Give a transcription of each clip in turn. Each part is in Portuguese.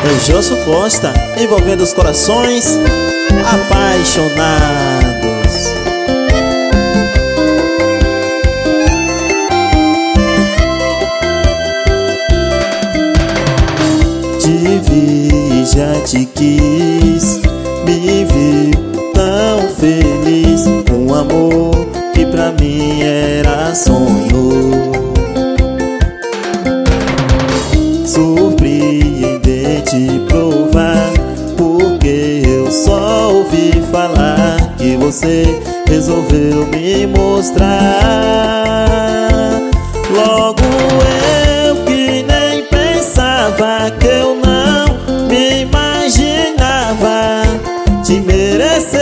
É Josso Costa, envolvendo os corações apaixonados. Te vi, já te quis, me viu tão feliz, um amor que pra mim era sonho. Surpreendente provar, porque eu só ouvi falar que você resolveu me mostrar. Logo eu que nem pensava, que eu não me imaginava te merecer,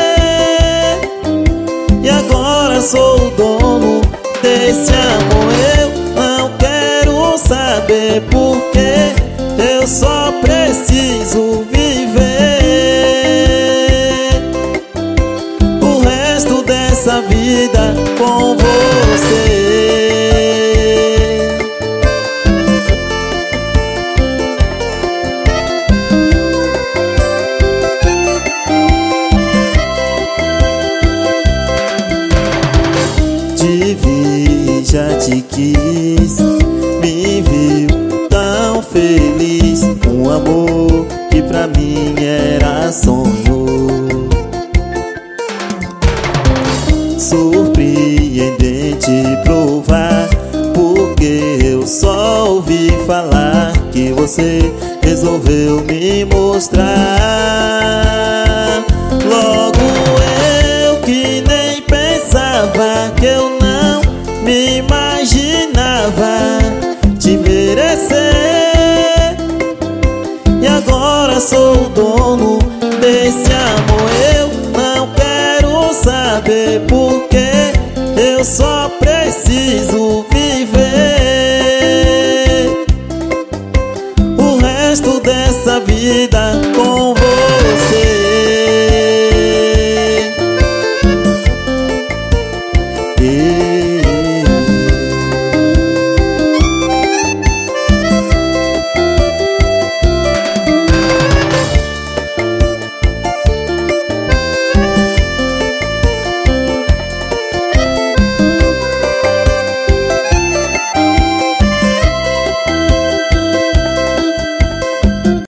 e agora sou o dono desse amor. Eu não quero saber porque eu só preciso viver o resto dessa vida com você. Te vi, já te quis, me viu tão feliz, um amor que pra mim era sonho. Surpreendente provar, porque eu só ouvi falar que você resolveu me mostrar. Logo eu que nem pensava, que eu não me imaginava te merecer, e agora sou o dono desse amor. Eu não quero saber porque eu só preciso viver o resto dessa vida